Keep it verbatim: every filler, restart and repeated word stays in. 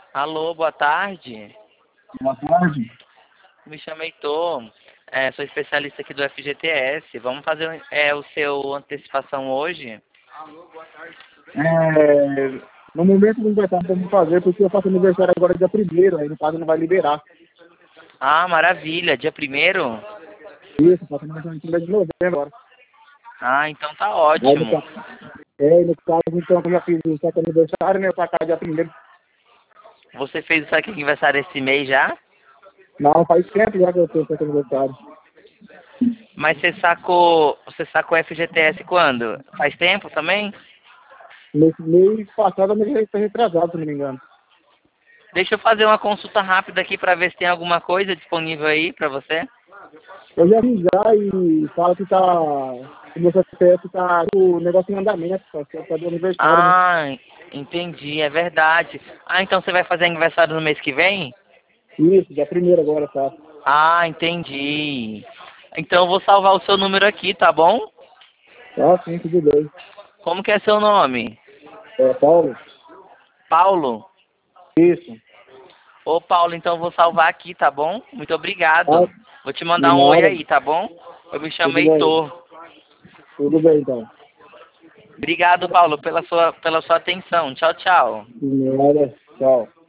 Alô, boa tarde. Boa tarde. Me chamo Heitor, é, sou especialista aqui do F G T S. Vamos fazer é, o seu antecipação hoje? É, no momento não vai estar como fazer, porque eu faço aniversário agora dia primeiro, aí no caso não vai liberar. Ah, maravilha, dia primeiro? Isso, faço aniversário no dia de novembro agora. Ah, então tá Aí no, ótimo. ca- é, no caso, então, eu já fiz o certo aniversário, né? Pra cá dia primeiro. Você fez o seu aniversário esse mês já? Não, faz tempo já que eu tenho certo aniversário. Mas você sacou, você sacou F G T S quando? Faz tempo também? Nesse mês passado eu me foi retrasado, se não me engano. Deixa eu fazer uma consulta rápida aqui para ver se tem alguma coisa disponível aí para você. Eu já vi já e fala que tá. O meu C P F tá o negócio em andamento, só que tá do aniversário, né? Ah, entendi, é verdade. Ah, então você vai fazer aniversário no mês que vem? Isso, dia primeiro agora, tá? Ah, entendi. Então eu vou salvar o seu número aqui, tá bom? Tá, sim, tudo bem. Como que é seu nome? É, Paulo? Paulo? Isso. Ô, Paulo, então eu vou salvar aqui, tá bom? Muito Tá, obrigado. Vou te de mandar um oi nada. aí, tá bom? Eu me chamo Tudo bem. Heitor. Tudo bem, então. Obrigado, Paulo, pela sua, pela sua atenção. Tchau, tchau. De nada. Tchau.